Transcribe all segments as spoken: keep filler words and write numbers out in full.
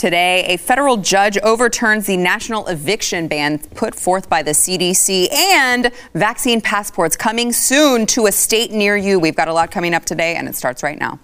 today. A federal judge overturns the national eviction ban put forth by the C D C, and vaccine passports coming soon to a state near you. We've got a lot coming up today, and it starts right now.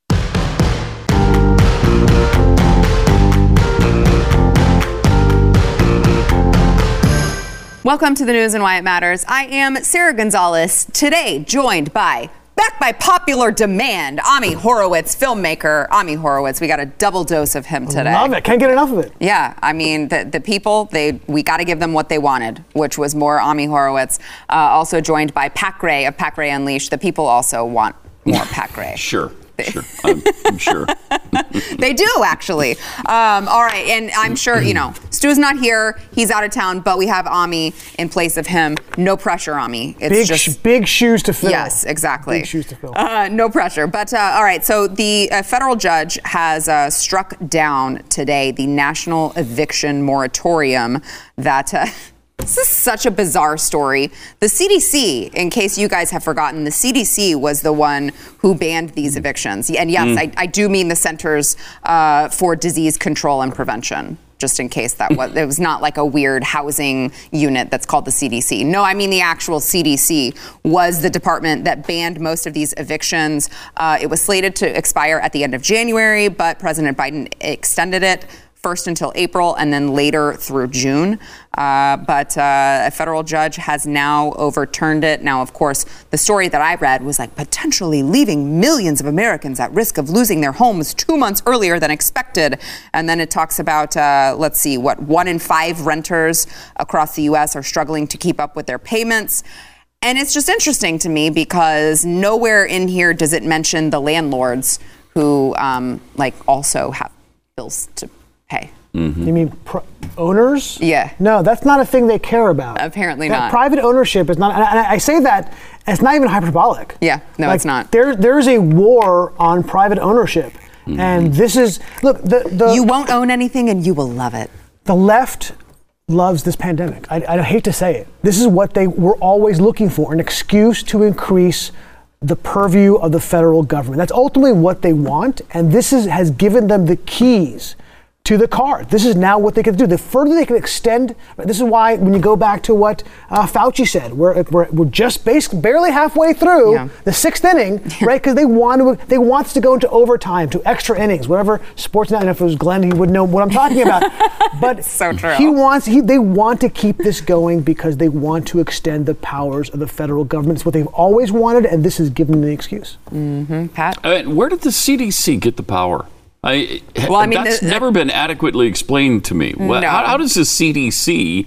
Welcome to the news and why it matters. I am Sarah Gonzalez, today joined by, back by popular demand, Ami Horowitz, filmmaker. Ami Horowitz, we got a double dose of him today. Love it. Can't get enough of it. Yeah, I mean, the, the people, they we got to give them what they wanted, which was more Ami Horowitz. Uh, also joined by Pak Ray of Pak Ray Unleashed. The people also want more Pak Ray. Sure. Sure, I'm, I'm sure. They do, actually. Um, all right, and I'm sure, you know, Stu's not here. He's out of town, but we have Ami in place of him. No pressure, Ami. It's big, just sh- big shoes to fill. Yes, exactly. Big shoes to fill. Uh, no pressure. But, uh, all right, so the uh, federal judge has uh, struck down today the national eviction moratorium that... Uh, This is such a bizarre story. The C D C, in case you guys have forgotten, the C D C was the one who banned these evictions. And yes, mm. I, I do mean the Centers uh, for Disease Control and Prevention, just in case that was, it was not like a weird housing unit that's called the C D C. No, I mean the actual C D C was the department that banned most of these evictions. Uh, it was slated to expire at the end of January, but President Biden extended it first until April and then later through June. Uh, but uh, a federal judge has now overturned it. Now, of course, the story that I read was like potentially leaving millions of Americans at risk of losing their homes two months earlier than expected. And then it talks about, uh, let's see, what, one in five renters across the U S are struggling to keep up with their payments. And it's just interesting to me because nowhere in here does it mention the landlords who um, like also have bills to pay. Mm-hmm. You mean pr- owners? Yeah. No, that's not a thing they care about. Apparently that not. Private ownership is not, and I say that, and it's not even hyperbolic. Yeah, no, like, it's not. There, there's a war on private ownership. Mm-hmm. And this is, look, the, the... You won't own anything and you will love it. The left loves this pandemic. I, I hate to say it. This is what they were always looking for, an excuse to increase the purview of the federal government. That's ultimately what they want, and this is, has given them the keys to the car. This is now what they can do. The further they can extend, this is why when you go back to what uh, Fauci said, we're, we're, we're just basically barely halfway through yeah. the sixth inning, right? Because they want to, they want to go into overtime, to extra innings, whatever sports. Not, and if it was Glenn, he would know what I'm talking about. But so true. he wants, he, they want to keep this going because they want to extend the powers of the federal government. It's what they've always wanted, and this has given them the excuse. Mm-hmm. Pat, uh, where did the C D C get the power? I, well, I mean, that's the, never been adequately explained to me. No. How, how does the C D C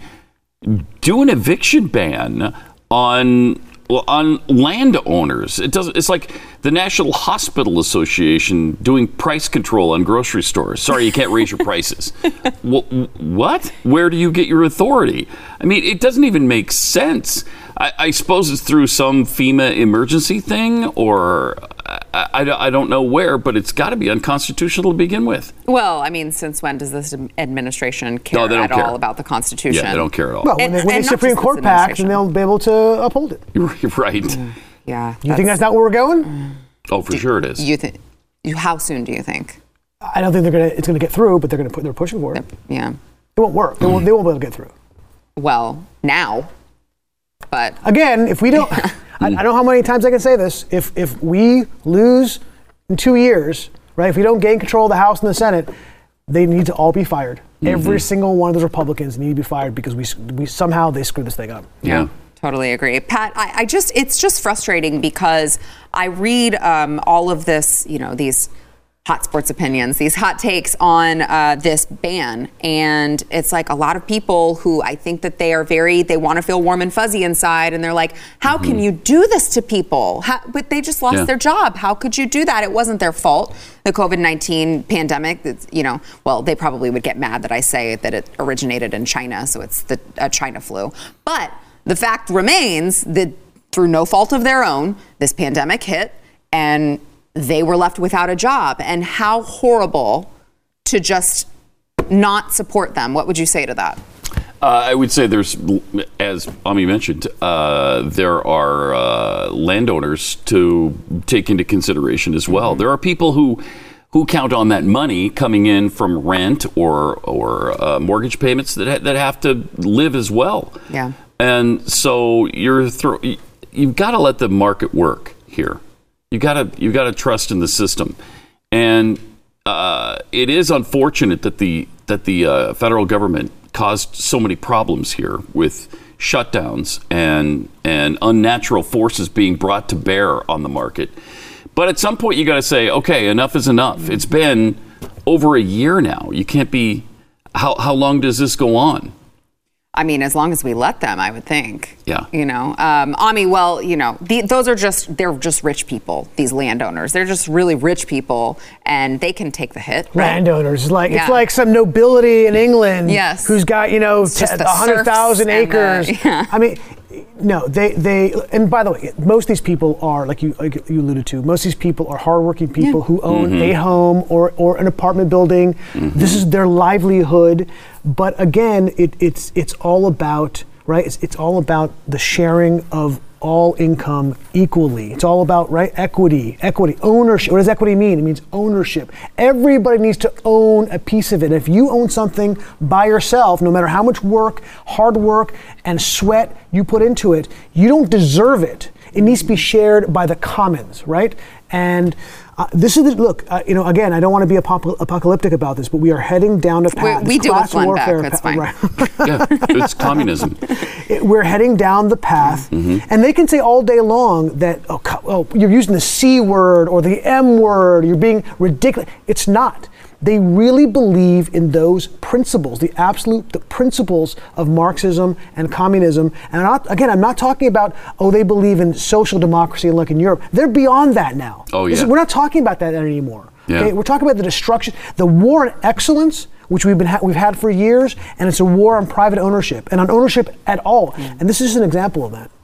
do an eviction ban on well, on landowners? It doesn't. It's like the National Hospital Association doing price control on grocery stores. Sorry, you can't raise your prices. Well, what? Where do you get your authority? I mean, it doesn't even make sense. I, I suppose it's through some FEMA emergency thing, or I, I, I don't know where, but it's got to be unconstitutional to begin with. Well, I mean, since when does this administration care no, at care. all about the Constitution? Yeah, they don't care at all. Well, when, and, they, when the Supreme Court packs, then they'll be able to uphold it. You're right. Mm, yeah. You think that's not where we're going? Mm. Oh, for do, sure it is. You think? You, how soon do you think? I don't think they're gonna. It's gonna get through, but they're gonna put. They're pushing for it. Yeah. It won't work. They won't. They won't be able to get through. Well, now. But again, if we don't, I, I don't know how many times I can say this. If if we lose in two years, right? If we don't gain control of the House and the Senate, they need to all be fired. Mm-hmm. Every single one of those Republicans need to be fired because we we somehow they screwed this thing up. Yeah. yeah. Totally agree. Pat, I, I just, it's just frustrating because I read um, all of this, you know, these hot sports opinions, these hot takes on uh, this ban. And it's like a lot of people who I think that they are very, they want to feel warm and fuzzy inside. And they're like, how mm-hmm. can you do this to people? How, but they just lost yeah. their job. How could you do that? It wasn't their fault. The covid nineteen pandemic, you know, well, they probably would get mad that I say that it originated in China. So it's the uh, China flu. But the fact remains that through no fault of their own, this pandemic hit and they were left without a job. And how horrible to just not support them. What would you say to that? Uh, I would say there's, as Ami mentioned, uh, there are uh, landowners to take into consideration as well. Mm-hmm. There are people who who count on that money coming in from rent or or uh, mortgage payments that ha- that have to live as well. Yeah. And so you're thro- you've got to let the market work here. You got to you got to trust in the system. And uh, it is unfortunate that the that the uh, federal government caused so many problems here with shutdowns and and unnatural forces being brought to bear on the market. But at some point, you got to say, okay, enough is enough. It's been over a year now. You can't be. How how long does this go on? I mean, as long as we let them, I would think. Yeah. You know, um, Ami, well, you know, the, those are just, they're just rich people, these landowners. They're just really rich people, and they can take the hit. Right? Landowners. Like, Yeah. It's like some nobility in England Yes. who's got, you know, It's just the one hundred thousand serfs and acres. the- yeah. I mean, no, they, they, and by the way, most of these people are, like you, like you alluded to, most of these people are hardworking people who own a home or, or an apartment building. This is their livelihood. But again, it, it's it's all about, right? It's, it's all about the sharing of all income equally. It's all about, right, equity, equity, ownership. What does equity mean? It means ownership. Everybody needs to own a piece of it. If you own something by yourself, no matter how much work, hard work, and sweat you put into it, you don't deserve it. It needs to be shared by the commons, right? And uh, this is the, look, uh, you know, again, I don't want to be apop- apocalyptic about this, but we are heading down a path. We, we this do with class Glenn warfare Beck, that's pa- fine. right. Yeah, it's communism. It- we're heading down the path, and they can say all day long that oh, co- oh, you're using the C word or the M word, you're being ridiculous. It's not. They really believe in those principles, the absolute the principles of Marxism and communism. And I'm not, again, I'm not talking about, oh, they believe in social democracy like in Europe. They're beyond that now. Oh, This yeah. is- we're not talking about that anymore. Yeah. Okay? We're talking about the destruction, the war on excellence, which we've been ha- we've had for years, and it's a war on private ownership and on ownership at all. And this is just an example of that.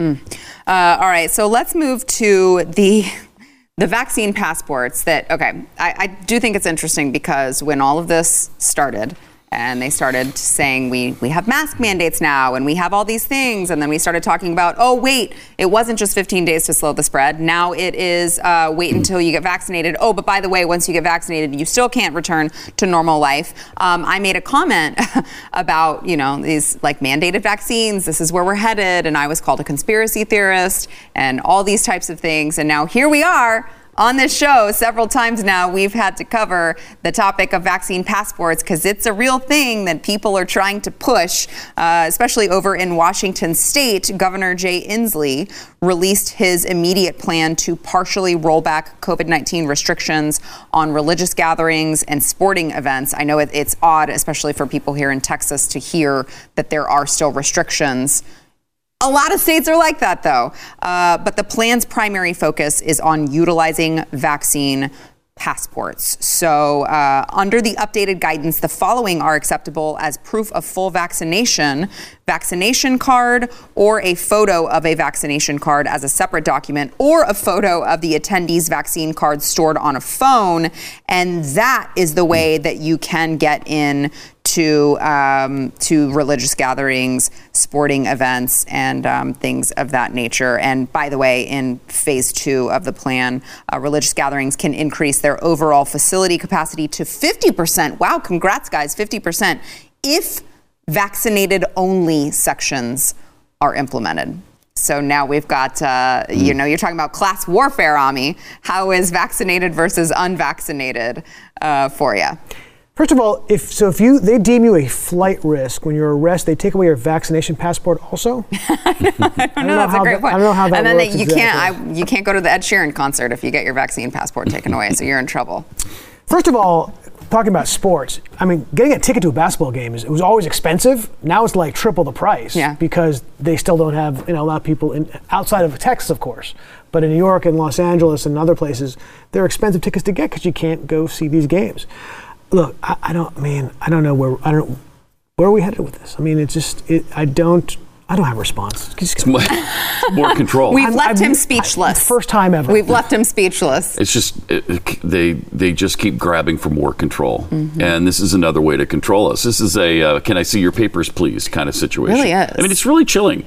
Uh, all right, so let's move to the the vaccine passports that, okay, I, I do think it's interesting because when all of this started and they started saying we, we have mask mandates now and we have all these things, and then we started talking about, oh, wait, it wasn't just fifteen days to slow the spread. Now it is uh, wait until you get vaccinated. Oh, but by the way, once you get vaccinated, you still can't return to normal life. Um, I made a comment about, you know, these like mandated vaccines. This is where we're headed. And I was called a conspiracy theorist and all these types of things. And now here we are. On this show, several times now, we've had to cover the topic of vaccine passports because it's a real thing that people are trying to push, uh, especially over in Washington State. Governor Jay Inslee released his immediate plan to partially roll back COVID nineteen restrictions on religious gatherings and sporting events. I know it, it's odd, especially for people here in Texas, to hear that there are still restrictions. A lot of states are like that, though. Uh, but the plan's primary focus is on utilizing vaccine passports. So uh, under the updated guidance, the following are acceptable as proof of full vaccination: vaccination card or a photo of a vaccination card as a separate document, or a photo of the attendee's vaccine card stored on a phone. And that is the way that you can get in to um, to religious gatherings, sporting events, and um, things of that nature. And by the way, in phase two of the plan, uh, religious gatherings can increase their overall facility capacity to fifty percent. Wow, congrats, guys, fifty percent, if vaccinated-only sections are implemented. So now we've got, uh, mm. you know, you're talking about class warfare, Ami. How is vaccinated versus unvaccinated uh, for you? First of all, if so, if you they deem you a flight risk when you're arrested, they take away your vaccination passport also. I don't know. I don't know That's a great that, point. I don't know how that and then works you exactly. can't. I, you can't go to the Ed Sheeran concert if you get your vaccine passport taken away. So you're in trouble. First of all, talking about sports, I mean, getting a ticket to a basketball game is it was always expensive. Now it's like triple the price. Yeah. Because they still don't have, you know, a lot of people in outside of Texas, of course, but in New York and Los Angeles and other places, they're expensive tickets to get because you can't go see these games. Look, I, I don't I mean I don't know where I don't where are we headed with this? I mean, it's just it, I don't I don't have a response. It's more, more control. We've I'm- left I'm- him speechless. I- first time ever. We've left him speechless. It's just it, it- they they just keep grabbing for more control, Mm-hmm. and this is another way to control us. This is a uh, "can I see your papers, please" kind of situation. Really is. I mean, it's really chilling.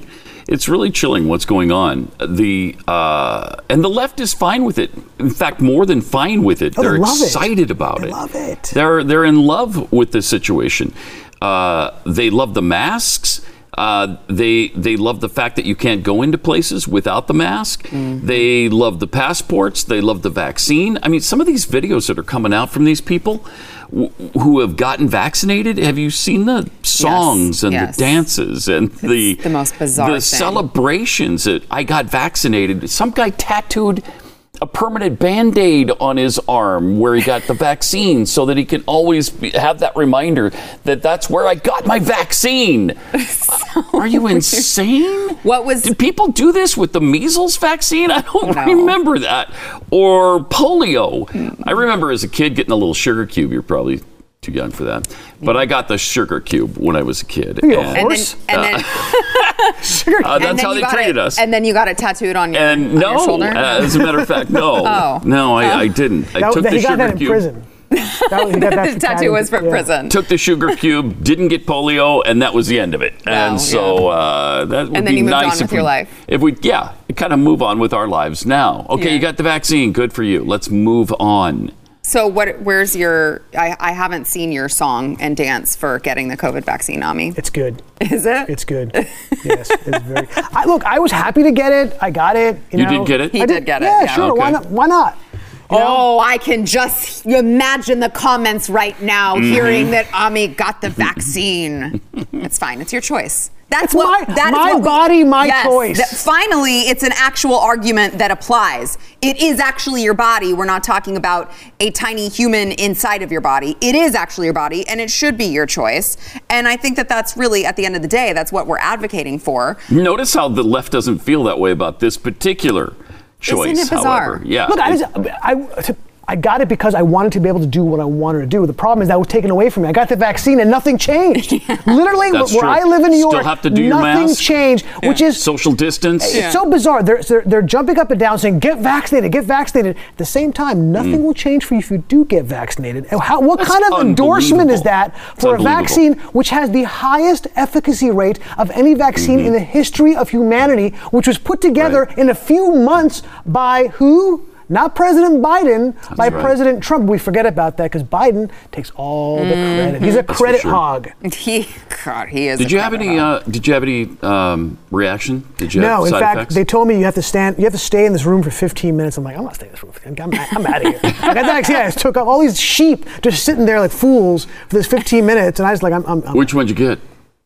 it's really chilling what's going on. The uh, and the left is fine with it. In fact, more than fine with it. Oh, they're they love it. excited about They it. love it. They're they're in love with this situation. Uh, they love the masks. Uh, they they love the fact that you can't go into places without the mask. Mm-hmm. They love the passports. They love the vaccine. I mean, some of these videos that are coming out from these people w- who have gotten vaccinated. Have you seen the songs yes, and yes. the dances and it's the the most bizarre the thing. celebrations that I got vaccinated? Some guy tattooed a permanent Band-Aid on his arm where he got the vaccine so that he can always be, have that reminder that that's where I got my vaccine. So Are you insane? What was... Did people do this with the measles vaccine? I don't No. remember that. Or polio. Mm. I remember as a kid getting a little sugar cube. You're probably too young for that. But I got the sugar cube when I was a kid. Are you a And- horse? And then, and then, Sugar Uh, that's and then how you they got treated it, us. And then you got it tattooed on your, And on no, your shoulder? uh, as a matter of fact, no. Oh. No, I, I didn't. I That- took that- the he got sugar that in cube. prison. That was, he got that The for tattoo tattoo. was for Yeah. prison. Took the sugar cube, didn't get polio, and that was the end of it. and Wow, so uh, that would And then be you moved nice on if with we, your life. If we, yeah, kind of move on with our lives now. Okay, Yeah. you got the vaccine. Good for you. Let's move on. So what? Where's your... I, I haven't seen your song and dance for getting the COVID vaccine, Ami. It's good. Is it? It's good. Yes, it's very. I, look, I was happy to get it. I got it. You, You know. did get it? He I did get it, Yeah, yeah. sure. Why Okay. not? Why not? You know? Oh, I can just imagine the comments right now, Mm-hmm. hearing that Ami got the vaccine. It's fine. It's your choice. That's It's what. my- that is my what we- body, my Yes, choice. that- finally, it's an actual argument that applies. It is actually your body. We're not talking about a tiny human inside of your body. It is actually your body, and it should be your choice. And I think that that's really, at the end of the day, that's what we're advocating for. Notice how the left doesn't feel that way about this particular choice, Isn't it bizarre? however. Yeah. Look, I, It- just, I, I got it because I wanted to be able to do what I wanted to do. The problem is that was taken away from me. I got the vaccine and nothing changed. Literally, That's where true. I live in New Still York, have to do your nothing mask. changed, which is social distance. it's so bizarre. They're, they're they're jumping up and down saying, "Get vaccinated, get vaccinated." At the same time, nothing will change for you if you do get vaccinated. And How, what That's kind of endorsement is that unbelievable. for a It's unbelievable. vaccine which has the highest efficacy rate of any vaccine in the history of humanity, which was put together Right. in a few months by who? Not President Biden, by right. President Trump. We forget about that because Biden takes all the credit. He's a for credit sure. hog. He, God, he is. Did a you have credit any? hog. Uh, did you have any um, reaction? Did you No, have in side fact, effects? they told me you have to stand, you have to stay in this room for fifteen minutes. I'm like, I'm not staying in this room. for I'm, I'm out of here. I got the vaccine. I just took up all these sheep just sitting there like fools for this fifteen minutes, and I was like, I'm. I'm, I'm Which one did you get?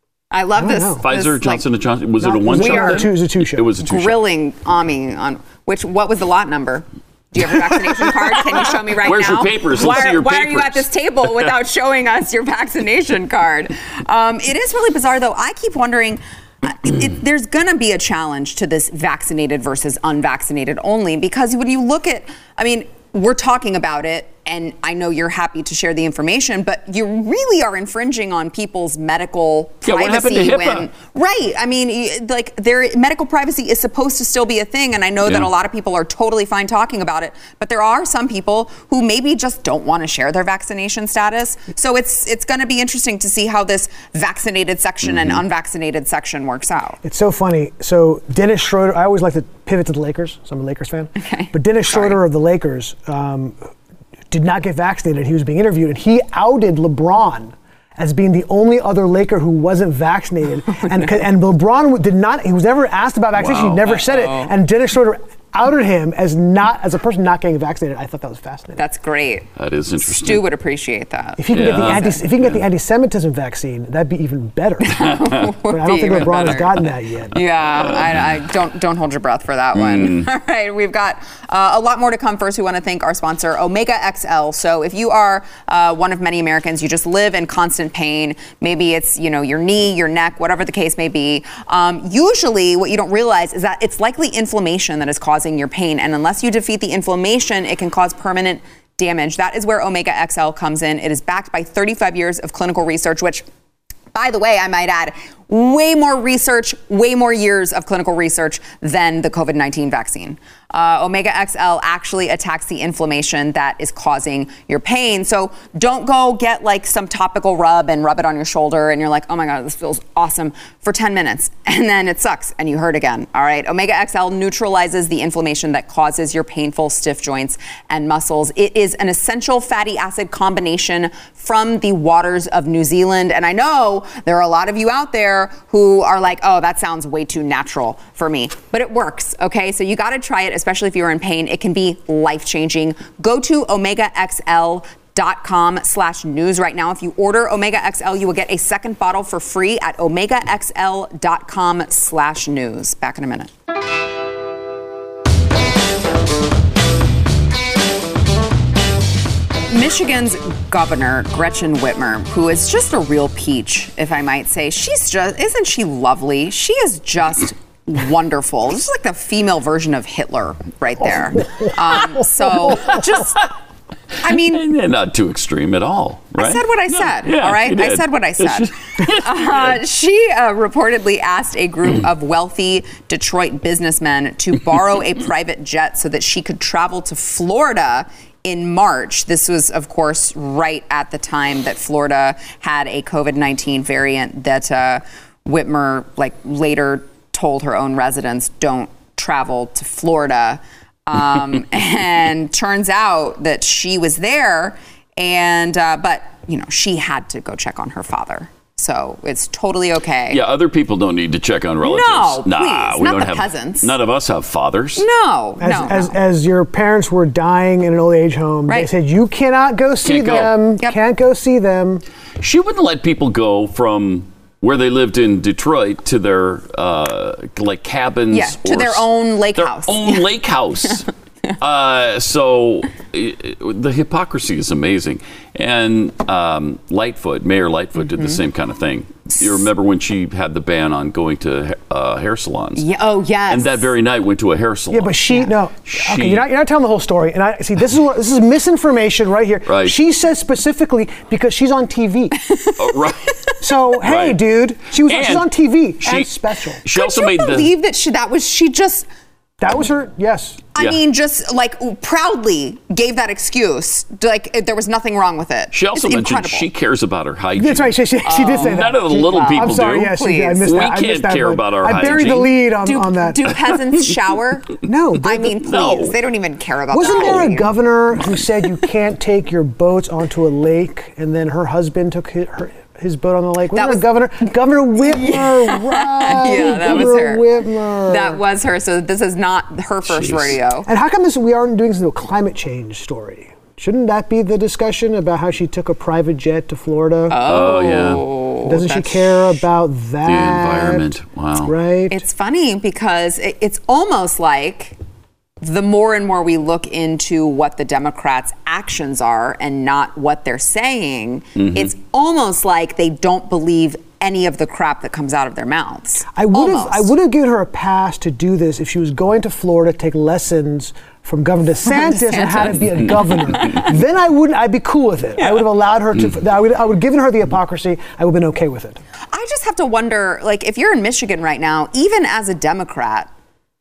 I love don't this. know. this, Pfizer, like, Johnson and Johnson. Was Not- it a one we shot? are- then? two- it was a two shot. It was a two shot. grilling Ami on which. What was the lot number? Do you have a vaccination card? Can you show me right Where's now? your papers? Let's why, see your why are you papers. at this table without showing us your vaccination card? Um, it is really bizarre, though. I keep wondering. Uh, it, it, there's going to be a challenge to this vaccinated versus unvaccinated only, because when you look at, I mean, we're talking about it, and I know you're happy to share the information, but you really are infringing on people's medical Yeah, what happened to privacy. HIPAA? When, right. I mean, y- like, their medical privacy is supposed to still be a thing, and I know that Yeah. a lot of people are totally fine talking about it, but there are some people who maybe just don't want to share their vaccination status. So it's it's going to be interesting to see how this vaccinated section Mm-hmm. and unvaccinated section works out. It's so funny. So Dennis Schroeder, I always like to pivot to the Lakers. So I'm a Lakers fan. Okay. But Dennis Sorry. Schroeder of the Lakers um, did not get vaccinated. He was being interviewed, and he outed LeBron as being the only other Laker who wasn't vaccinated. and and LeBron did not. He was never asked about vaccination. Wow. He never said it. And Dennis Schroeder outed him as not as a person not getting vaccinated. I thought that was fascinating. That's great. That is interesting. Stu would appreciate that. If he can get the Yeah. anti, if he can get the anti-Semitism vaccine, that'd be even better. but I don't think even LeBron has better. gotten that yet. Yeah, I, I don't don't hold your breath for that one. Mm. All right, we've got uh, a lot more to come. First, we want to thank our sponsor, Omega X L. So, if you are uh, one of many Americans, you just live in constant pain. Maybe it's you know your knee, your neck, whatever the case may be. Um, usually, what you don't realize is that it's likely inflammation that is causing your pain, and unless you defeat the inflammation, it can cause permanent damage. That is where Omega X L comes in. It is backed by thirty-five years of clinical research, which, by the way, I might add, way more research, way more years of clinical research than the COVID nineteen vaccine. Uh, Omega X L actually attacks the inflammation that is causing your pain. So don't go get like some topical rub and rub it on your shoulder and you're like, oh my God, this feels awesome for ten minutes. And then it sucks and you hurt again. All right. Omega X L neutralizes the inflammation that causes your painful stiff joints and muscles. It is an essential fatty acid combination from the waters of New Zealand. And I know there are a lot of you out there who are like, oh, that sounds way too natural for me, but it works. Okay. So you got to try it, especially if you're in pain. It can be life-changing. Go to omega x l dot com slash news right now. If you order Omega X L, you will get a second bottle for free at omega x l dot com slash news. Back in a minute. Michigan's governor, Gretchen Whitmer, who is just a real peach, if I might say. She's just, isn't she lovely? She is just wonderful. This is like the female version of Hitler right there. Um, so just, I mean. Not too extreme at all, right? I said what I no, said, yeah, all right? I said what I said. uh, she uh, reportedly asked a group of wealthy Detroit businessmen to borrow a private jet so that she could travel to Florida in March. This was, of course, right at the time that Florida had a COVID nineteen variant that uh, Whitmer, like, later told her own residents, don't travel to Florida. Um, and turns out that she was there, and uh, but, you know, she had to go check on her father. So it's totally okay. Yeah, other people don't need to check on relatives. No, nah, please, we not don't the have, peasants. None of us have fathers. No, As, no, as, no. as your parents were dying in an old age home, Right. they said, you cannot go see Can't go. them, Yep. can't go see them. She wouldn't let people go from where they lived in Detroit to their uh, like cabins. Yeah, to or their s- own lake their house. own Yeah. lake house. Uh, so i i the hypocrisy is amazing. And um, Lightfoot, Mayor Lightfoot, Mm-hmm. did the same kind of thing. You remember when she had the ban on going to uh, hair salons? Yeah, oh, yes. And that very night went to a hair salon. Yeah, but she, no. She- okay, you're not, you're not telling the whole story. And I see, this is what, this is misinformation right here. Right. She says specifically because she's on T V. Oh, right. So, hey, Right. dude, she was she's And on T V she- and special. She Could also you made the. believe that she, that was, she just, That was her, yes. I Yeah. mean, just like proudly gave that excuse. Like it, there was nothing wrong with it. She also It's mentioned incredible. she cares about her hygiene. That's right, she, she, she did say that. None of the She- little people I'm sorry, do. yes, she did. I Please. missed We that. I can't missed that, care but about our I buried the hygiene. lead on, do, on that. do peasants shower? No, I they- mean, please. No. They don't even care about Wasn't that. there a hygiene. governor who said you can't take your boats onto a lake, and then her husband took his, her, his boat on the lake? Wasn't That there a governor? Governor Whitmer, right? Yeah, that was Governor her. Whitmer. That was her. So this is not her first Jeez. rodeo. And how come this, we aren't doing this into a climate change story? Shouldn't that be the discussion about how she took a private jet to Florida? Oh, yeah. Doesn't she that's- care about that? The environment. Wow. Right? It's funny because it, it's almost like the more and more we look into what the Democrats' actions are and not what they're saying, Mm-hmm. it's almost like they don't believe any of the crap that comes out of their mouths. I would have Almost. I would have given her a pass to do this if she was going to Florida to take lessons from Governor DeSantis on how to be a governor. Then I wouldn't. I'd be cool with it. I would have allowed her to. I would. I would have given her the hypocrisy. I would have been okay with it. I just have to wonder, like, if you're in Michigan right now, even as a Democrat,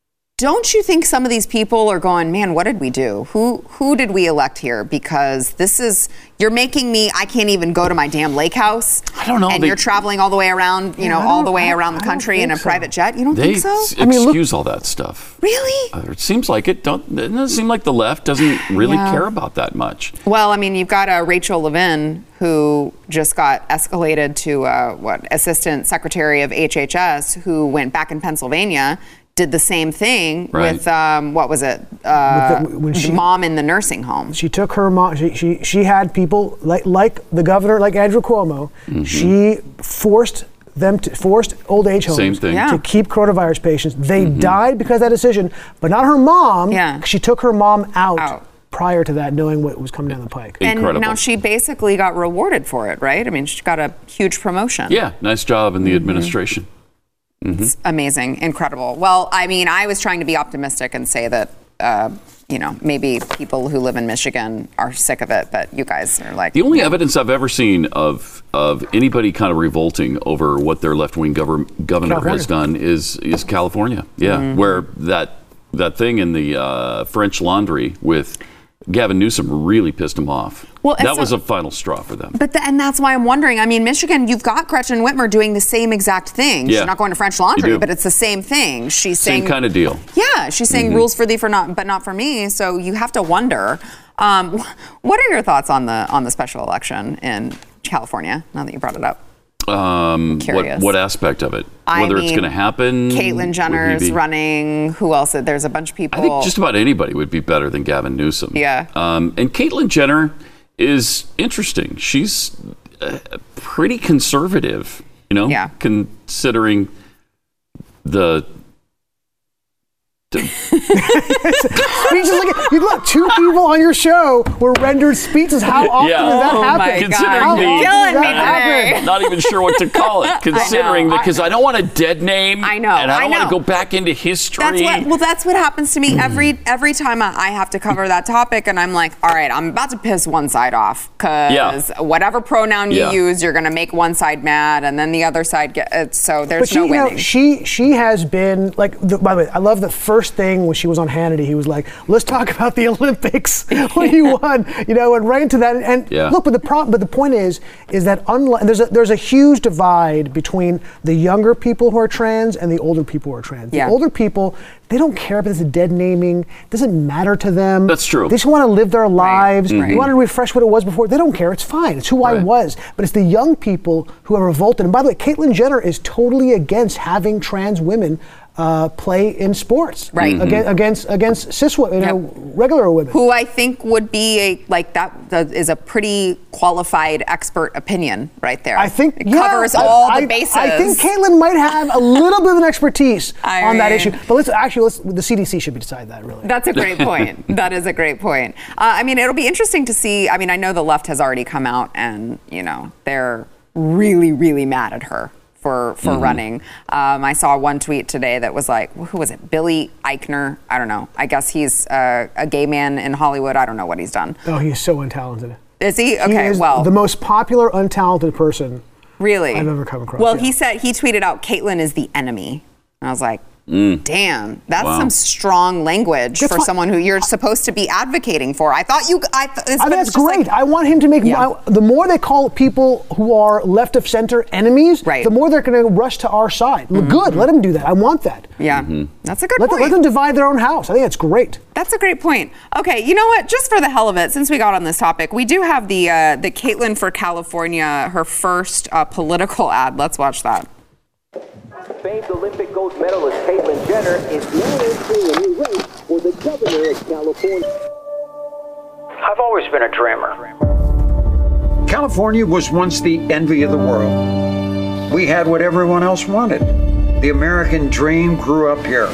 don't you think some of these people are going, man, what did we do? Who who did we elect here? Because this is, you're making me, I can't even go to my damn lake house. I don't know, And they- you're traveling all the way around, you Yeah, know, I all don't- the way I- around the I don't country in a think so. private jet. You don't They think so? s- I mean, look- excuse all that stuff. Really? Uh, It seems like it. Don't, it doesn't seem like the left doesn't really Yeah. care about that much. Well, I mean, you've got uh, Rachel Levin, who just got escalated to uh, what Assistant Secretary of H H S, who went back in Pennsylvania, did the same thing Right. with um, what was it? Uh, With the- when the she- mom in the nursing home. She took her mom. She she, she had people like like the governor, like Andrew Cuomo. She forced them to forced old age homes Same thing. Yeah. to keep coronavirus patients. They died because of that decision, but not her mom. Yeah. She took her mom out, Out. prior to that, knowing what was coming down the pike. Incredible. And now she basically got rewarded for it, right? I mean, she got a huge promotion. Yeah, nice job in the administration. It's amazing, incredible. Well, I mean, I was trying to be optimistic and say that uh, you know, maybe people who live in Michigan are sick of it, but you guys are like... The only evidence I've ever seen of of anybody kind of revolting over what their left-wing gover- governor California. has done is is California. Yeah, Mm-hmm. where that that thing in the uh, French Laundry with Gavin Newsom really pissed him off. Well, and that so- was a final straw for them. But the, and that's why I'm wondering. I mean, Michigan, you've got Gretchen Whitmer doing the same exact thing. Yeah. She's not going to French You Laundry, do. but it's the same thing. She's Same saying kind of deal. Yeah, she's saying rules for thee, for not, but not for me. So you have to wonder. Um, what are your thoughts on the on the special election in California? Now that you brought it up, Um, what Curious. what aspect of it? I Whether it's mean, going to happen? Caitlyn would Jenner's he be- running. Who else? There's a bunch of people. I think just about anybody would be better than Gavin Newsom. Yeah. Um, and Caitlyn Jenner is interesting. She's uh, pretty conservative, you know, Yeah. considering the. the Speeches like you look, two people on your show were rendered speeches. How often Yeah. does that Oh happen? my Considering God, the- you're How killing often me does that today. happen? not even sure what to call it, considering that because I don't want a dead name. I know, and I I don't want know. to go back into history. That's what. Well, that's what happens to me every every time I, I have to cover that topic, and I'm like, all right, I'm about to piss one side off because Yeah. whatever pronoun you Yeah. use, you're gonna make one side mad, and then the other side get. Uh, so there's But she, no you know, winning. she she has been like. The, by the way, I love the first thing when she was on Hannity. He was like, "Let's talk about the Olympics when you won." You know, and right into that. And Yeah. look, but the pro- but the point is, is that unlike there's a there's a huge divide between the younger people who are trans and the older people who are trans. Yeah. The older people, they don't care if it's a dead naming. It doesn't matter to them. That's true. They just want to live their lives. right. They want to refresh what it was before. They don't care. It's fine. It's who I Right. was. But it's the young people who are revolted. And by the way, Caitlyn Jenner is totally against having trans women uh, play in sports. Right. Mm-hmm. Against against, against cis women, you know, Yep. regular women. Who I think would be a like that, that is a pretty qualified expert opinion right there. I think it yeah, covers I- all I, the bases. I think Caitlyn might have a little bit of an expertise I on that mean- issue. But let's actually let's the C D C should be decide that really. That's a great point. That is a great point. Uh, I mean, it'll be interesting to see. I mean, I know the left has already come out and, you know, they're really, really mad at her for, for Mm-hmm. running. Um, I saw one tweet today that was like, who was it? Billy Eichner? I don't know. I guess he's uh, a gay man in Hollywood. I don't know what he's done. Oh, he's so untalented. Is he? He Okay, is well. the most popular untalented person. Really? I've ever come across, Well, yeah. he said, he tweeted out, Caitlyn is the enemy. And I was like, damn, that's Wow. some strong language That's for fine. someone who you're supposed to be advocating for. I thought you, I, th- it's, I think but that's it's just great. like- I want him to make. Yeah. I- the more they call people who are left of center enemies, Right. the more they're going to rush to our side. Good. Let them do that. I want that. yeah, that's a good Let them, point. let them divide their own house. I think that's great. That's a great point. Okay, you know what? Just for the hell of it, since we got on this topic, we do have the uh, the Caitlyn for California, her first uh, political ad. Let's watch that. Famed Olympic gold medalist Caitlyn Jenner is now entering a new race for the governor of California. I've always been a dreamer. California was once the envy of the world. We had what everyone else wanted. The American dream grew up here.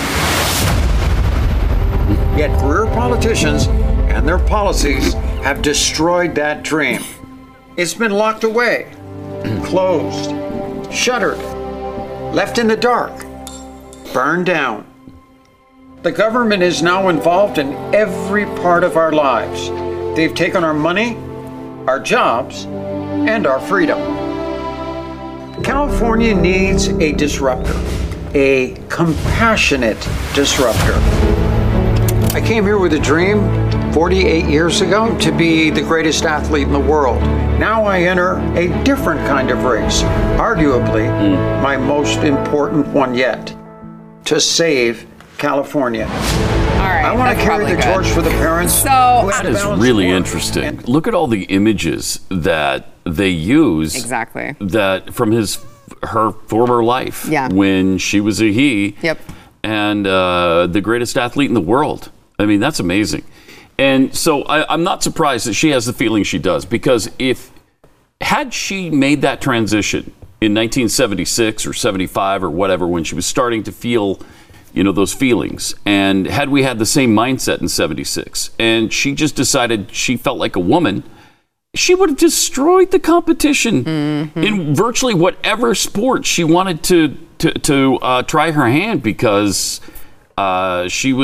Yet career politicians and their policies have destroyed that dream. It's been locked away, closed, shuttered, left in the dark, burned down. The government is now involved in every part of our lives. They've taken our money, our jobs, and our freedom. California needs a disruptor, a compassionate disruptor. I came here with a dream forty-eight years ago to be the greatest athlete in the world. Now I enter a different kind of race, arguably my most important one yet, to save California. All right, I want to that's carry probably the good. torch for the parents. So- who had That to is balance really work interesting. and- Look at all the images that they use. Exactly. That from his her former life. Yeah. When she was a he. Yep. And uh, the greatest athlete in the world. I mean, that's amazing. And so I, I'm not surprised that she has the feeling she does, because if had she made that transition in nineteen seventy-six or seventy-five or whatever, when she was starting to feel, you know, those feelings, and had we had the same mindset in seventy-six, and she just decided she felt like a woman, she would have destroyed the competition in virtually whatever sport she wanted to to, to uh, try her hand, because uh, she was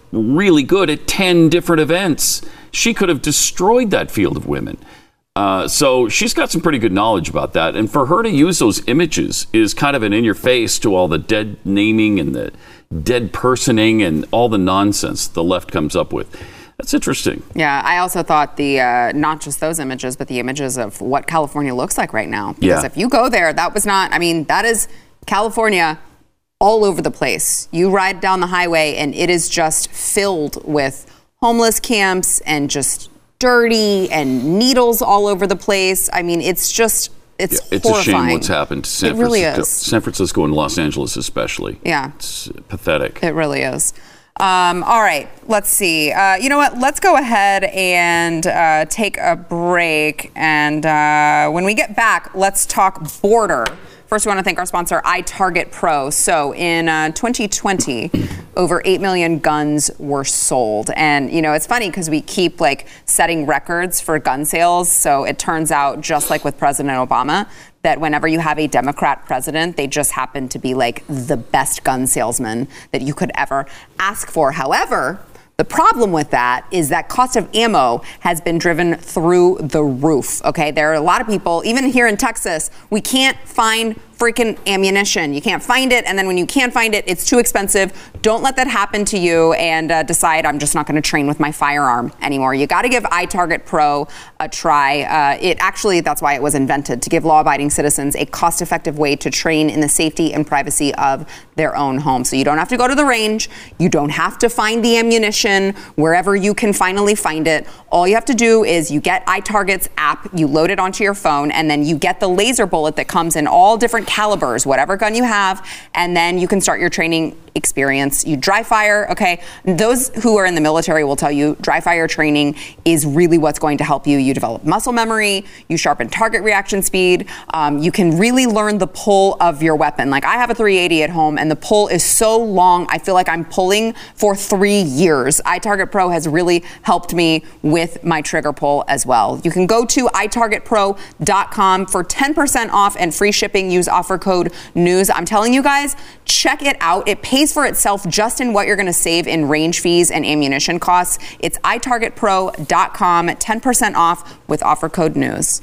really good at ten different events. She could have destroyed that field of women. Uh, so she's got some pretty good knowledge about that. And for her to use those images is kind of an in your face to all the dead naming and the dead personing and all the nonsense the left comes up with. That's interesting. Yeah, I also thought the, uh, not just those images, but the images of what California looks like right now. Because Yeah. if you go there, that was not, I mean, that is California all over the place. You ride down the highway and it is just filled with homeless camps and just dirty and needles all over the place. I mean, it's just, it's Yeah, it's horrifying. a shame what's happened to San It really Francisco. is. San Francisco and Los Angeles especially. Yeah. It's pathetic. It really is. Um, all right, let's see. Uh, you know what? Let's go ahead and uh, take a break. And uh, when we get back, let's talk border. First, we want to thank our sponsor, iTarget Pro. So in uh, twenty twenty, over eight million guns were sold. And, you know, it's funny because we keep like setting records for gun sales. So it turns out, just like with President Obama, that whenever you have a Democrat president, they just happen to be like the best gun salesman that you could ever ask for. However, the problem with that is that cost of ammo has been driven through the roof. Okay, there are a lot of people, even here in Texas, we can't find freaking ammunition. You can't find it, and then when you can't find it, it's too expensive. Don't let that happen to you and uh, decide I'm just not going to train with my firearm anymore. You got to give iTarget Pro a try. Uh, it actually, that's why it was invented, to give law-abiding citizens a cost-effective way to train in the safety and privacy of their own home. So you don't have to go to the range. You don't have to find the ammunition wherever you can finally find it. All you have to do is you get iTarget's app, you load it onto your phone, and then you get the laser bullet that comes in all different calibers, whatever gun you have, and then you can start your training experience. You dry fire, okay? Those who are in the military will tell you dry fire training is really what's going to help you. You develop muscle memory, you sharpen target reaction speed, um, you can really learn the pull of your weapon. Like I have a three eighty at home and the pull is so long, I feel like I'm pulling for three years. iTarget Pro has really helped me with my trigger pull as well. You can go to i target pro dot com for ten percent off and free shipping. Use offer code NEWS. I'm telling you guys, check it out. It pays for itself just in what you're going to save in range fees and ammunition costs. It's i target pro dot com, ten percent off with offer code NEWS.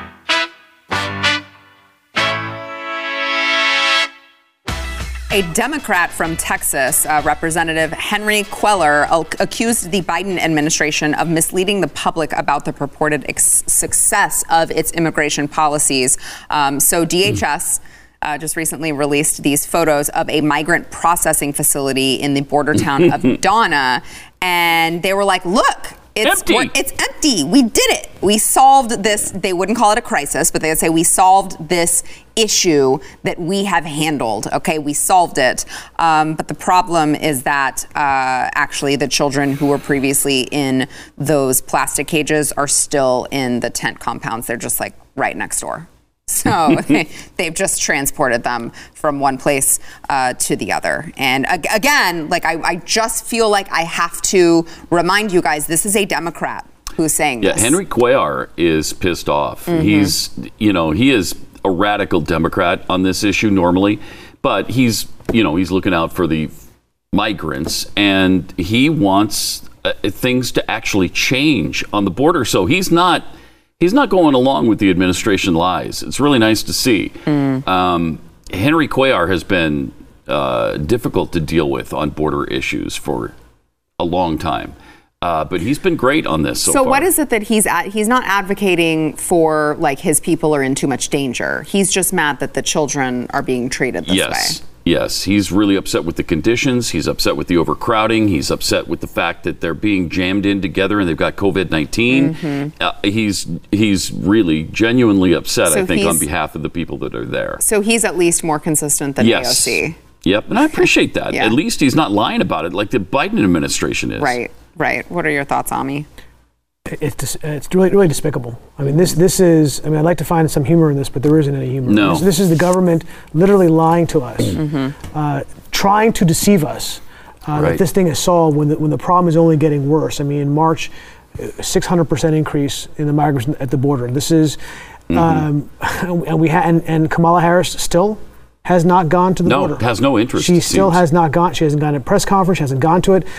A Democrat from Texas, uh, Representative Henry Cuellar, uh, accused the Biden administration of misleading the public about the purported ex- success of its immigration policies. Um, so D H S uh, just recently released these photos of a migrant processing facility in the border town of Donna, and they were like, look, It's empty. we're- It's empty. We did it. We solved this. They wouldn't call it a crisis, but they would say we solved this issue that we have handled. Okay, we solved it. Um, but the problem is that uh, actually the children who were previously in those plastic cages are still in the tent compounds. They're just like right next door. So they, they've just transported them from one place uh, to the other. And ag- again, like I, I just feel like I have to remind you guys, this is a Democrat who's saying Yeah, this. Henry Cuellar is pissed off. Mm-hmm. He's, you know, he is a radical Democrat on this issue normally, but he's, you know, he's looking out for the migrants and he wants uh, things to actually change on the border. So he's not. He's not going along with the administration lies. It's really nice to see. Mm. Um, Henry Cuellar has been uh, difficult to deal with on border issues for a long time. Uh, but he's been great on this so, So far. what is it that he's at? He's not advocating for like his people are in too much danger. He's just mad that the children are being treated this yes. way. Yes, he's really upset with the conditions. He's upset with the overcrowding. He's upset with the fact that they're being jammed in together and they've got COVID nineteen. Mm-hmm. Uh, he's he's really genuinely upset, So I think, on he's- behalf of the people that are there. So he's at least more consistent than Yes. A O C. Yep, and I appreciate that. Yeah. At least he's not lying about it like the Biden administration is. Right, right. What are your thoughts, Ami? It's dis- it's really really despicable. I mean, this this is. I mean, I'd like to find some humor in this, but there isn't any humor. No. This, this is the government literally lying to us, Mm-hmm. uh, trying to deceive us uh, Right. that this thing is solved when the, when the problem is only getting worse. I mean, in March, six hundred percent increase in the migrants at the border. This is, Mm-hmm. um, and we ha- and, and Kamala Harris still has not gone to the No, border. has no interest, She it still seems. has not gone. She hasn't gone to a press conference. She hasn't gone to it.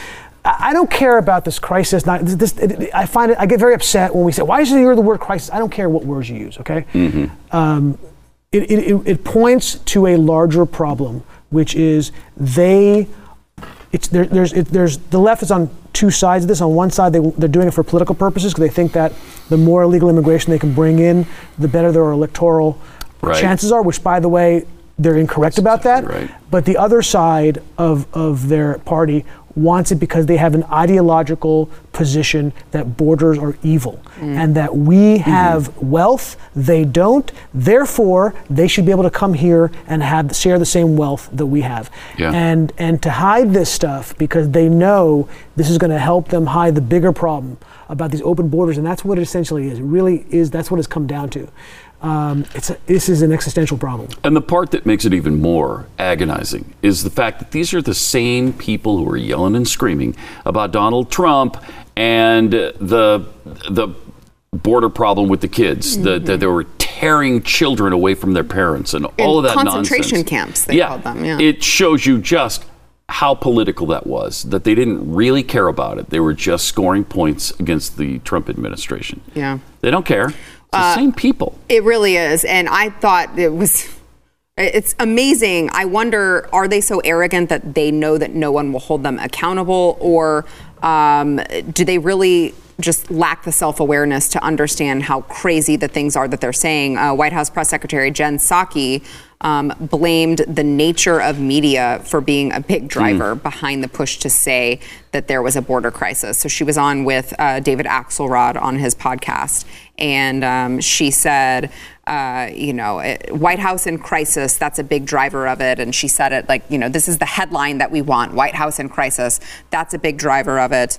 I don't care about this crisis. Not this. this it, I find it. I get very upset when we say, "Why is you hear the word crisis?" I don't care what words you use. Okay. Mm-hmm. Um, it, it it points to a larger problem, which is they. It's there, there's it, there's the left is on two sides of this. On one side, they they're doing it for political purposes because they think that the more illegal immigration they can bring in, the better their electoral right. chances are. Which, by the way, they're incorrect That's about that. Right. But the other side of of their party wants it because they have an ideological position that borders are evil mm. and that we have mm-hmm. wealth, they don't. Therefore, they should be able to come here and have share the same wealth that we have. Yeah. And and to hide this stuff because they know this is going to help them hide the bigger problem about these open borders, and that's what it essentially is. It really is. That's what it's come down to. Um, it's a, this is an existential problem. And the part that makes it even more agonizing is the fact that these are the same people who are yelling and screaming about Donald Trump and the the border problem with the kids. Mm-hmm. The, the, they were tearing children away from their parents and In all of that concentration nonsense. camps, they yeah, called them. Yeah, it shows you just how political that was, that they didn't really care about it. They were just scoring points against the Trump administration. Yeah. They don't care. It's the uh, same people. It really is. And I thought it was, it's amazing. I wonder, are they so arrogant that they know that no one will hold them accountable? Or um, do they really just lack the self-awareness to understand how crazy the things are that they're saying? Uh, White House Press Secretary Jen Psaki um, blamed the nature of media for being a big driver mm. behind the push to say that there was a border crisis. So she was on with uh, David Axelrod on his podcast, and um, she said, uh, you know, White House in crisis, that's a big driver of it. And she said it like, you know, this is the headline that we want, White House in crisis. That's a big driver of it.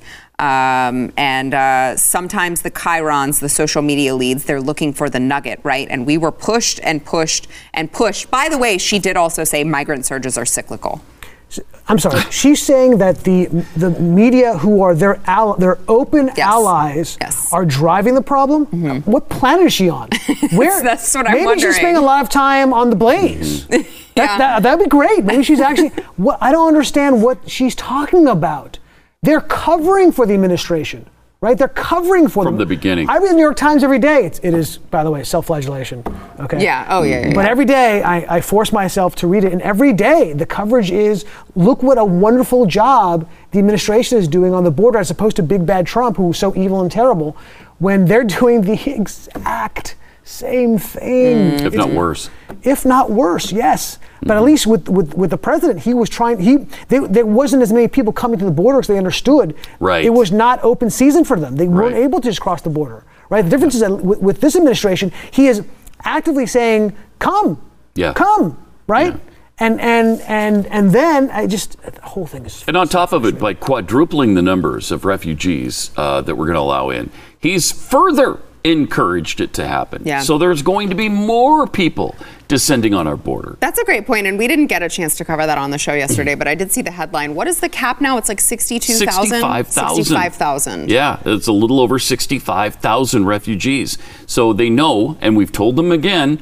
Um, and uh, sometimes the chyrons, the social media leads, they're looking for the nugget, right? And we were pushed and pushed and pushed. By the way, she did also say migrant surges are cyclical. I'm sorry. She's saying that the the media, who are their ally, their open yes. allies, yes. are driving the problem. Mm-hmm. What planet is she on? Where? That's what I'm maybe wondering. Maybe she's spending a lot of time on the Blaze. yeah. that, that that'd be great. Maybe she's actually. What, I don't understand what she's talking about. They're covering for the administration. Right? They're covering for From them. the beginning. I read the New York Times every day. It's, it is, by the way, self-flagellation. Okay. Yeah. Oh, yeah. yeah but yeah. every day I, I force myself to read it. And every day the coverage is, look what a wonderful job the administration is doing on the border as opposed to big bad Trump, who's so evil and terrible, when they're doing the exact same thing. Mm. If not worse. If not worse, yes. But at least with, with, with the president, he was trying, he they, there wasn't as many people coming to the border because they understood right. it was not open season for them. They weren't right. able to just cross the border, right? The difference yeah. is that with, with this administration, he is actively saying, come, yeah. come, right? Yeah. And, and, and, and then I just, the whole thing is. And on top of it, by quadrupling the numbers of refugees uh, that we're going to allow in, he's further encouraged it to happen. Yeah. So there's going to be more people descending on our border. That's a great point, and we didn't get a chance to cover that on the show yesterday, but I did see the headline. What is the cap now? It's like sixty-two thousand? sixty-five thousand. sixty-five thousand. Yeah, it's a little over sixty-five thousand refugees. So they know, and we've told them again,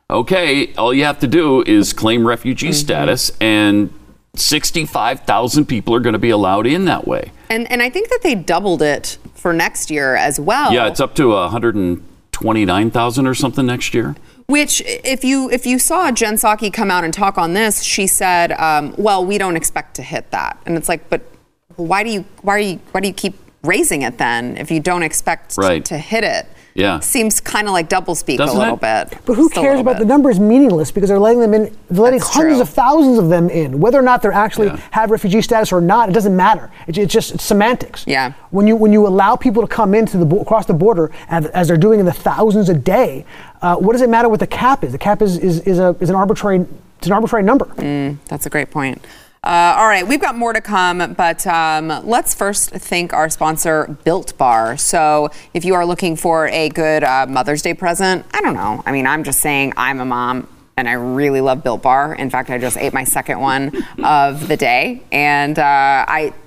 okay, all you have to do is claim refugee mm-hmm. status, and sixty-five thousand people are going to be allowed in that way. And and I think that they doubled it for next year as well. Yeah, it's up to one hundred twenty-nine thousand or something next year. Which, if you if you saw Jen Psaki come out and talk on this, she said, um, "Well, we don't expect to hit that." And it's like, but why do you why are you why do you keep raising it then if you don't expect right. to hit it? Yeah. Seems kind of like doublespeak Doesn't a little it? bit. But who Just cares about bit. the number is meaningless because they're letting them in, they're letting That's hundreds true. of thousands of them in. Whether or not they're actually Yeah. have refugee status or not, it doesn't matter. It, it's just it's semantics. Yeah. When you when you allow people to come into the across the border as, as they're doing in the thousands a day, uh, what does it matter what the cap is? The cap is is, is a is an arbitrary it's an arbitrary number. Mm, that's a great point. Uh, all right, we've got more to come, but um, let's first thank our sponsor, Built Bar. So if you are looking for a good uh, Mother's Day present, I don't know. I mean, I'm just saying I'm a mom, and I really love Built Bar. In fact, I just ate my second one of the day, and uh, I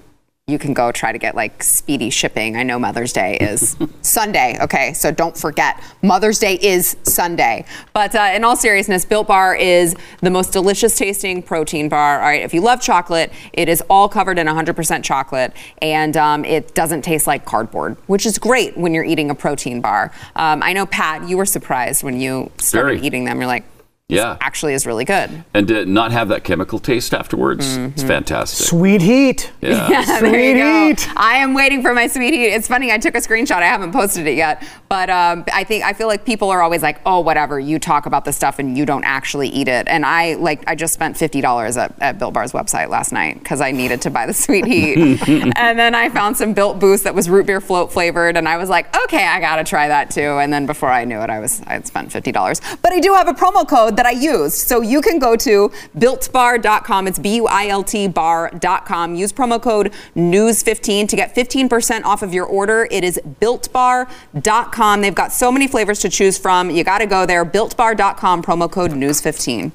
you can go try to get like speedy shipping. I know Mother's Day is Sunday. Okay, so don't forget Mother's Day is Sunday. But uh, in all seriousness, Built Bar is the most delicious tasting protein bar. All right, if you love chocolate, it is all covered in one hundred percent chocolate, and um, it doesn't taste like cardboard, which is great when you're eating a protein bar. Um, I know, Pat, you were surprised when you started Very. eating them. You're like, this Yeah. actually is really good. And to not have that chemical taste afterwards, Mm-hmm. it's fantastic. Sweet heat. Yeah. Yeah, there Sweet you go. heat. I am waiting for my sweet heat. It's funny, I took a screenshot. I haven't posted it yet. But um, I think I feel like people are always like, oh, whatever, you talk about this stuff and you don't actually eat it. And I like I just spent fifty dollars at, at Built Bar's website last night because I needed to buy the sweet heat. And then I found some Built Boost that was root beer float flavored. And I was like, okay, I got to try that too. And then before I knew it, I was I had spent fifty dollars. But I do have a promo code that I used. So you can go to built bar dot com. It's B U I L T bar dot com. Use promo code news fifteen to get fifteen percent off of your order. It is built bar dot com. They've got so many flavors to choose from. You got to go there. built bar dot com, promo code news fifteen.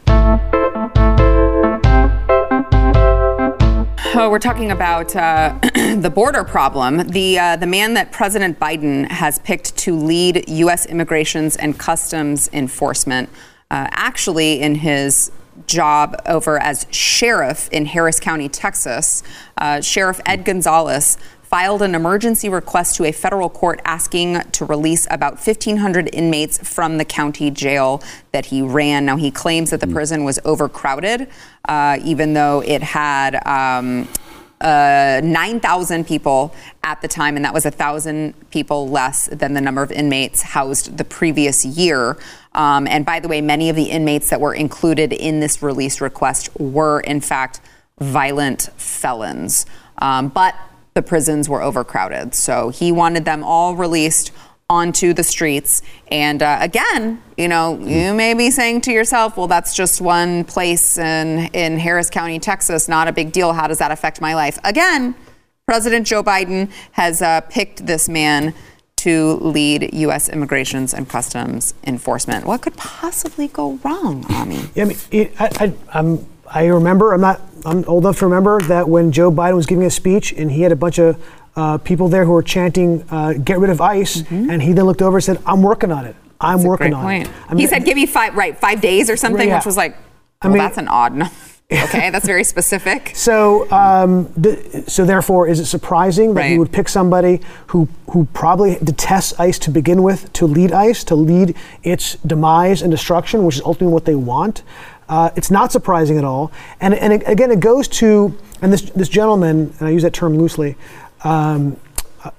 Oh, we're talking about uh, the border problem. The uh, the man that President Biden has picked to lead U S Immigrations and Customs Enforcement, uh, actually in his job over as sheriff in Harris County, Texas, uh, Sheriff Ed Gonzalez filed an emergency request to a federal court asking to release about fifteen hundred inmates from the county jail that he ran. Now, he claims that the prison was overcrowded, uh, even though it had um, uh, nine thousand people at the time, and that was one thousand people less than the number of inmates housed the previous year. Um, and by the way, many of the inmates that were included in this release request were, in fact, violent felons. Um, but the prisons were overcrowded. So he wanted them all released onto the streets. And uh, again, you know, you may be saying to yourself, well, that's just one place in, in Harris County, Texas. Not a big deal. How does that affect my life? Again, President Joe Biden has uh, picked this man to lead U S Immigrations and Customs Enforcement. What could possibly go wrong, Ami? I mean, it, I, I, I'm, I remember, I'm not, I'm old enough to remember that when Joe Biden was giving a speech and he had a bunch of uh, people there who were chanting, uh, get rid of ICE, mm-hmm. and he then looked over and said, I'm working on it. I'm That's working a great on point. it. I mean, he said, give me five, right, five days or something, yeah. which was like, well, I mean, that's an odd number. Okay, that's very specific. So, um, th- so therefore, is it surprising that right. he would pick somebody who who probably detests ICE to begin with to lead ICE, to lead its demise and destruction, which is ultimately what they want? Uh, it's not surprising at all. And and it, again, it goes to, and this this gentleman, and I use that term loosely, um, uh,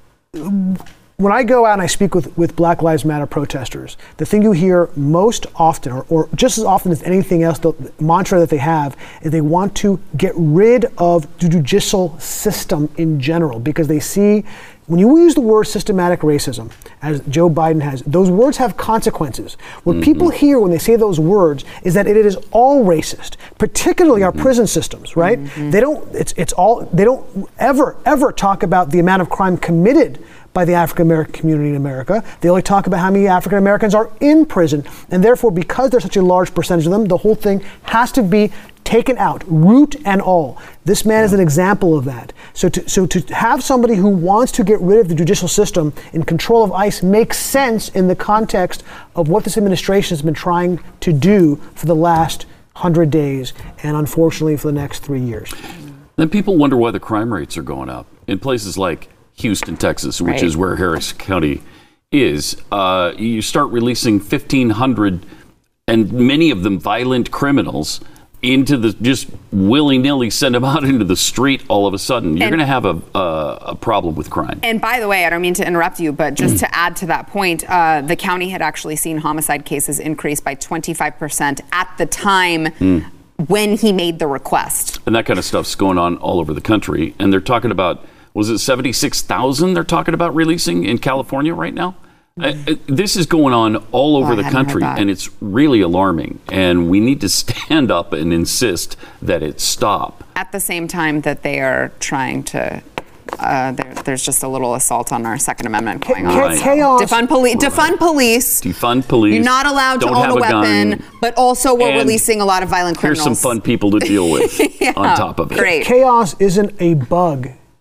when I go out and I speak with, with Black Lives Matter protesters, the thing you hear most often, or, or just as often as anything else, the mantra that they have is they want to get rid of the judicial system in general, because they see, when you use the word systematic racism, as Joe Biden has, those words have consequences. What mm-hmm. people hear when they say those words is that it is all racist, particularly mm-hmm. our prison systems, right? Mm-hmm. They don't, it's, it's all, they don't ever, ever talk about the amount of crime committed by the African American community in America. They only talk about how many African Americans are in prison. And therefore, because there's such a large percentage of them, the whole thing has to be taken out, root and all. This man yeah. is an example of that. So to, so to have somebody who wants to get rid of the judicial system in control of ICE makes sense in the context of what this administration has been trying to do for the last hundred days, and unfortunately for the next three years. Then people wonder why the crime rates are going up in places like Houston, Texas, which right. is where Harris County is. Uh, you start releasing fifteen hundred, and many of them violent criminals, into the, just willy-nilly send them out into the street all of a sudden. You're going to have a, a a problem with crime. And by the way, I don't mean to interrupt you, but just to add to that point, uh, the county had actually seen homicide cases increase by twenty-five percent at the time mm. when he made the request. And that kind of stuff's going on all over the country. And they're talking about, was it seventy-six thousand they're talking about releasing in California right now? Mm. Uh, this is going on all over oh, the country, and it's really alarming. And we need to stand up and insist that it stop. At the same time that they are trying to, uh, there, there's just a little assault on our Second Amendment going on. Right. Chaos. Defund, poli- defund police. Defund police. You're not allowed to own a, a weapon, gun. But also we're and releasing a lot of violent criminals. Here's some fun people to deal with yeah, on top of it. Great. Chaos isn't a bug.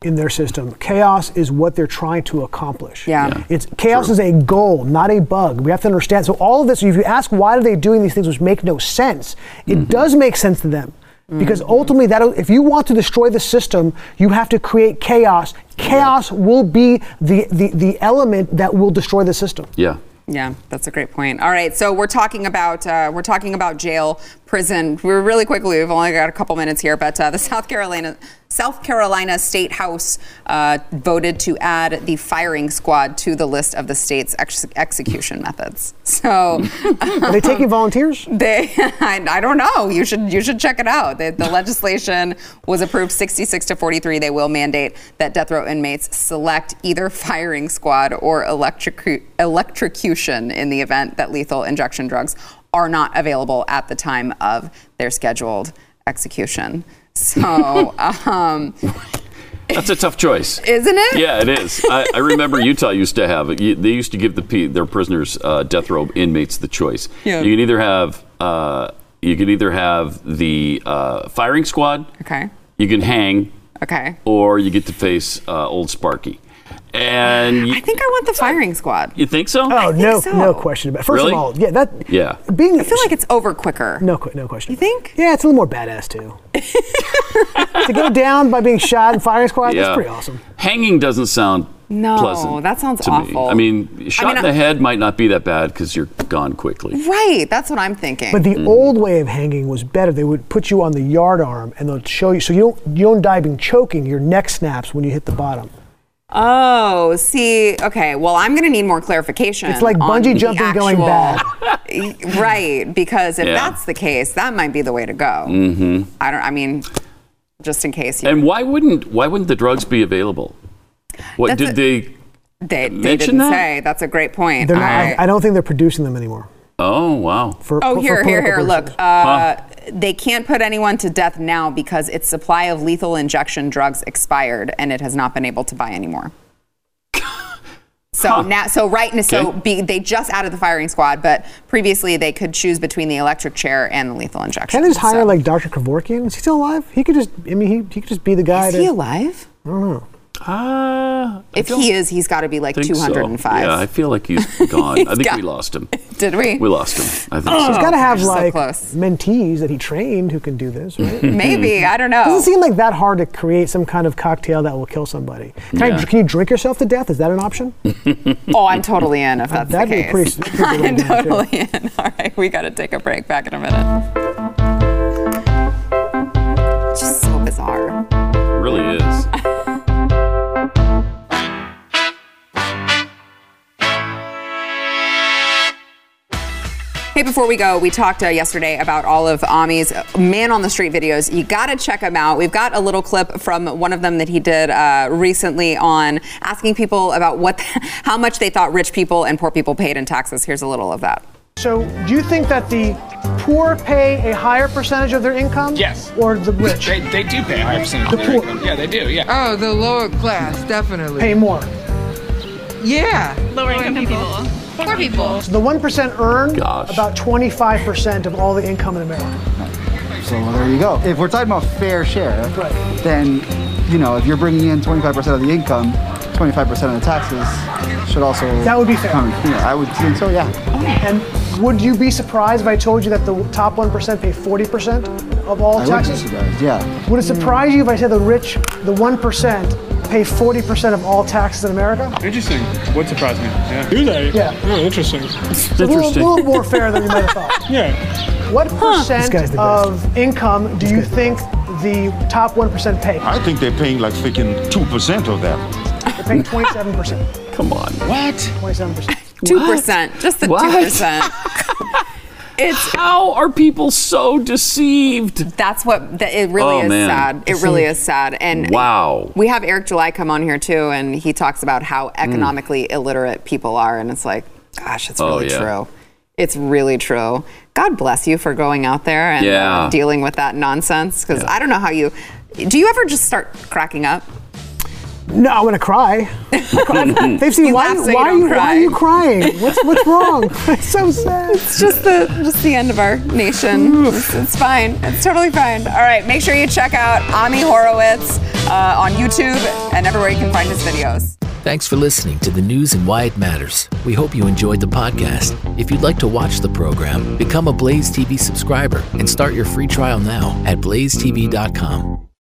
in their system. Chaos is what they're trying to accomplish. Yeah. Yeah. It's chaos True. Is a goal, not a bug. We have to understand. So all of this, if you ask why are they doing these things which make no sense, it mm-hmm. does make sense to them. Because mm-hmm. ultimately, that if you want to destroy the system, you have to create chaos. Chaos yeah. will be the, the, the element that will destroy the system. Yeah. Yeah, that's a great point. All right, so we're talking about uh, we're talking about jail, prison. We're really quickly. We've only got a couple minutes here, but uh, the South Carolina South Carolina State House uh, voted to add the firing squad to the list of the state's ex- execution methods. So, um, are they taking volunteers? They, I, I don't know. You should you should check it out. The, the legislation was approved sixty-six to forty-three. They will mandate that death row inmates select either firing squad or electric electrocution in the event that lethal injection drugs are not available at the time of their scheduled execution. So, um, that's a tough choice, isn't it? Yeah, it is. I, I remember Utah used to have it. They used to give the their prisoners, uh, death row inmates, the choice. Yeah. You can either have uh, you can either have the uh, firing squad. Okay. You can hang. Okay. Or you get to face uh, old Sparky. And you, I think I want the firing squad. You think so? Oh, no, so. no question about it. First really? of all, yeah, that. Yeah. Being, I feel like it's over quicker. No, no question. You think? Yeah, it's a little more badass too. To go down by being shot in firing squad, yeah. that's pretty awesome. Hanging doesn't sound no, pleasant. that sounds to awful. Me. I mean, shot I mean, in the head might not be that bad because you're gone quickly. Right, that's what I'm thinking. But the mm. old way of hanging was better. They would put you on the yardarm and they'll show you, so you don't you don't die being choking. Your neck snaps when you hit the bottom. Oh, see, okay. Well, I'm going to need more clarification. It's like bungee jumping actual, going bad. Right, because if yeah. that's the case, that might be the way to go. Mm-hmm. I don't. I mean, just in case. And why wouldn't why wouldn't the drugs be available? What that's did a, they? They, they mention didn't that? say. That's a great point. Not, I, I don't think they're producing them anymore. Oh wow. For, oh, for, here, for here, here. Look, uh, huh? they can't put anyone to death now because its supply of lethal injection drugs expired and it has not been able to buy anymore. So huh. now, so right now, so okay. be, they just added the firing squad, but previously they could choose between the electric chair and the lethal injection. Can't they just hire so. like Doctor Kevorkian? Is he still alive? He could just, I mean, he, he could just be the guy. Is to, he alive? I don't know. Uh, if he is, he's got to be like two hundred five. So. Yeah, I feel like he's gone. he's I think got, we lost him. Did we? We lost him. I think oh, so. He's got to have so like close. mentees that he trained who can do this, right? Maybe. I don't know. It doesn't seem like that hard to create some kind of cocktail that will kill somebody. Can, yeah. I, can you drink yourself to death? Is that an option? Oh, I'm totally in if that's That'd the be case. Pretty, pretty I'm totally in. All right, we got to take a break. Back in a minute. It's just so bizarre. It really is. Hey, before we go, we talked uh, yesterday about all of Ami's Man on the Street videos. You got to check them out. We've got a little clip from one of them that he did uh, recently on asking people about what, how much they thought rich people and poor people paid in taxes. Here's a little of that. So, do you think that the poor pay a higher percentage of their income? Yes. Or the rich? They, they do pay a higher percentage the of their poor. income. Yeah, they do, yeah. Oh, the lower class, definitely. Pay more. Yeah. Lower income people. Poor people. So the one percent earn Gosh. about twenty-five percent of all the income in America. So well, there you go. If we're talking about fair share, right. then, you know, if you're bringing in twenty-five percent of the income, twenty-five percent of the taxes should also... That would be fair. Come, yeah, I would think so, yeah. And would you be surprised if I told you that the top one percent pay forty percent of all I taxes? would be surprised, yeah. Would it surprise you if I said the rich, the one percent, pay forty percent of all taxes in America? Interesting. Would surprise me. Yeah. Do they? Yeah. Oh, interesting. It's a little, little more fair than you might have thought. Yeah. What percent of income do you think the top one percent pay? I think they're paying like freaking two percent of that. They're paying twenty-seven percent. Come on. What? twenty-seven percent. two percent. Just the What? two percent. It's How are people so deceived? That's what that it really Oh, is man. sad. It really is sad. And Wow. we have Eric July come on here too, and he talks about how economically illiterate people are, and it's like, gosh, it's Oh, really yeah. true. It's really true. God bless you for going out there and Yeah. uh, dealing with that nonsense. Because Yeah. I don't know how you. Do you ever just start cracking up? No, I'm gonna cry. They've seen You why. laugh so you Why, are don't you, why cry. are you crying? What's what's wrong? It's so sad. It's just the just the end of our nation. It's, it's fine. It's totally fine. All right, make sure you check out Ami Horowitz uh, on YouTube and everywhere you can find his videos. Thanks for listening to the news and why it matters. We hope you enjoyed the podcast. If you'd like to watch the program, become a Blaze T V subscriber and start your free trial now at blaze t v dot com.